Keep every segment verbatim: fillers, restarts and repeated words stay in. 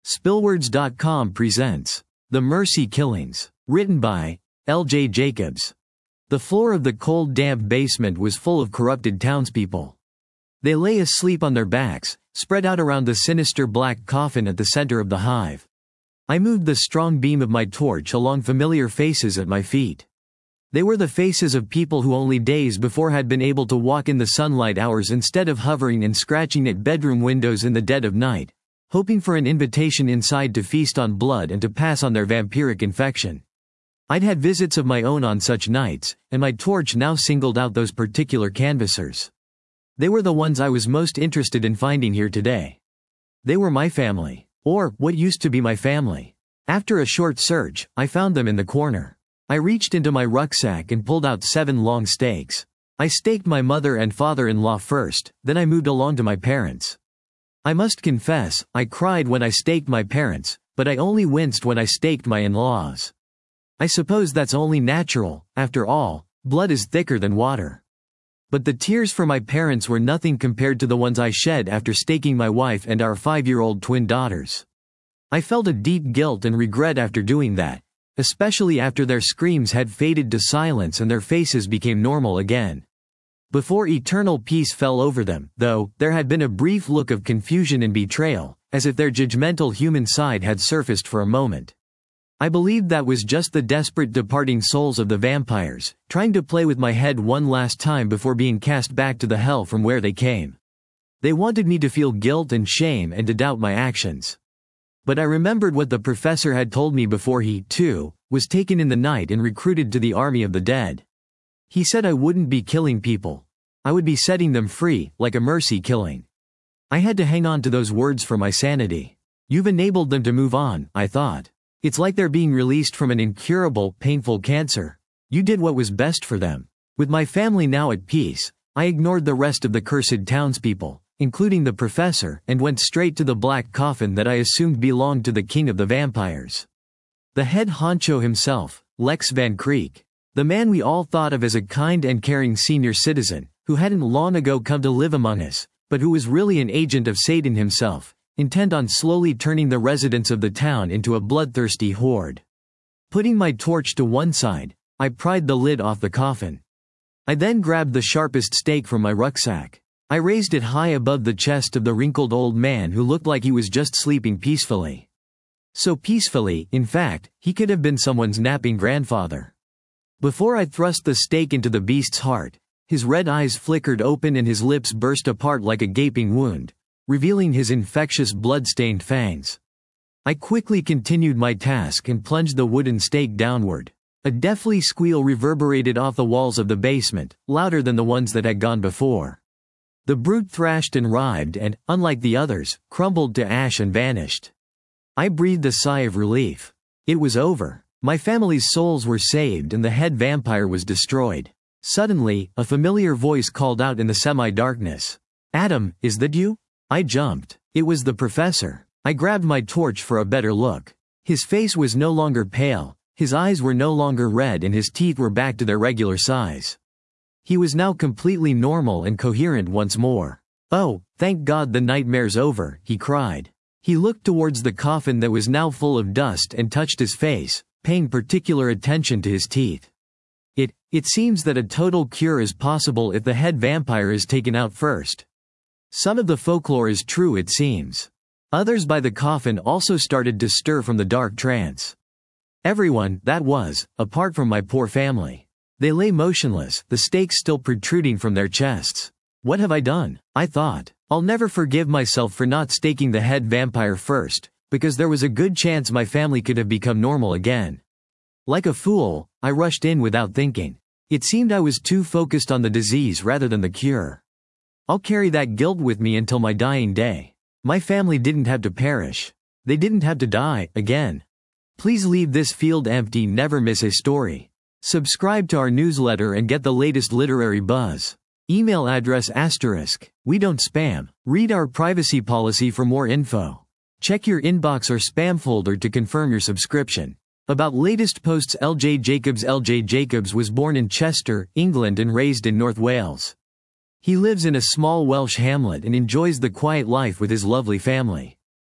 Spillwords dot com presents The Mercy Killings, written by L J Jacobs. The floor of the cold, damp basement was full of corrupted townspeople. They lay asleep on their backs, spread out around the sinister black coffin at the center of the hive. I moved the strong beam of my torch along familiar faces at my feet. They were the faces of people who only days before had been able to walk in the sunlight hours instead of hovering and scratching at bedroom windows in the dead of night, hoping for an invitation inside to feast on blood and to pass on their vampiric infection. I'd had visits of my own on such nights, and my torch now singled out those particular canvassers. They were the ones I was most interested in finding here today. They were my family, or what used to be my family. After a short search, I found them in the corner. I reached into my rucksack and pulled out seven long stakes. I staked my mother and father-in-law first, then I moved along to my parents. I must confess, I cried when I staked my parents, but I only winced when I staked my in-laws. I suppose that's only natural, after all, blood is thicker than water. But the tears for my parents were nothing compared to the ones I shed after staking my wife and our five-year-old twin daughters. I felt a deep guilt and regret after doing that, especially after their screams had faded to silence and their faces became normal again. Before eternal peace fell over them, though, there had been a brief look of confusion and betrayal, as if their judgmental human side had surfaced for a moment. I believed that was just the desperate departing souls of the vampires, trying to play with my head one last time before being cast back to the hell from where they came. They wanted me to feel guilt and shame and to doubt my actions. But I remembered what the professor had told me before he, too, was taken in the night and recruited to the army of the dead. He said I wouldn't be killing people. I would be setting them free, like a mercy killing. I had to hang on to those words for my sanity. You've enabled them to move on, I thought. It's like they're being released from an incurable, painful cancer. You did what was best for them. With my family now at peace, I ignored the rest of the cursed townspeople, including the professor, and went straight to the black coffin that I assumed belonged to the king of the vampires. The head honcho himself, Lex Van Creek. The man we all thought of as a kind and caring senior citizen, who hadn't long ago come to live among us, but who was really an agent of Satan himself, intent on slowly turning the residents of the town into a bloodthirsty horde. Putting my torch to one side, I pried the lid off the coffin. I then grabbed the sharpest stake from my rucksack. I raised it high above the chest of the wrinkled old man who looked like he was just sleeping peacefully. So peacefully, in fact, he could have been someone's napping grandfather. Before I thrust the stake into the beast's heart, his red eyes flickered open and his lips burst apart like a gaping wound, revealing his infectious blood-stained fangs. I quickly continued my task and plunged the wooden stake downward. A deathly squeal reverberated off the walls of the basement, louder than the ones that had gone before. The brute thrashed and writhed and, unlike the others, crumbled to ash and vanished. I breathed a sigh of relief. It was over. My family's souls were saved and the head vampire was destroyed. Suddenly, a familiar voice called out in the semi-darkness. "Adam, is that you?" I jumped. It was the professor. I grabbed my torch for a better look. His face was no longer pale, his eyes were no longer red and his teeth were back to their regular size. He was now completely normal and coherent once more. "Oh, thank God the nightmare's over," he cried. He looked towards the coffin that was now full of dust and touched his face, paying particular attention to his teeth. It, it seems that a total cure is possible if the head vampire is taken out first. Some of the folklore is true, it seems. Others by the coffin also started to stir from the dark trance. Everyone, that was, apart from my poor family. They lay motionless, the stakes still protruding from their chests. What have I done? I thought. I'll never forgive myself for not staking the head vampire first, because there was a good chance my family could have become normal again. Like a fool, I rushed in without thinking. It seemed I was too focused on the disease rather than the cure. I'll carry that guilt with me until my dying day. My family didn't have to perish. They didn't have to die, again. Please leave this field empty, never miss a story. Subscribe to our newsletter and get the latest literary buzz. Email address asterisk, we don't spam. Read our privacy policy for more info. Check your inbox or spam folder to confirm your subscription. About latest posts. L J Jacobs. L J Jacobs was born in Chester, England and raised in North Wales. He lives in a small Welsh hamlet and enjoys the quiet life with his lovely family.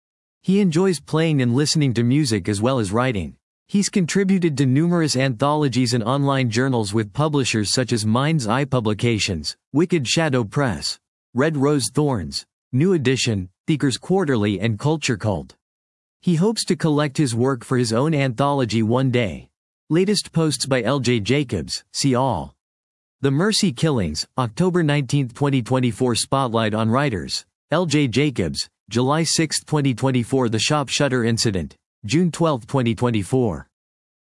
He enjoys playing and listening to music as well as writing. He's contributed to numerous anthologies and online journals with publishers such as Mind's Eye Publications, Wicked Shadow Press, Red Rose Thorns, New Edition, Seekers Quarterly and Culture Cult. He hopes to collect his work for his own anthology one day. Latest posts by L J Jacobs, see all. The Mercy Killings, October nineteenth twenty twenty-four. Spotlight on writers. L J Jacobs, July sixth twenty twenty-four. The Shop Shutter Incident, June twelfth twenty twenty-four.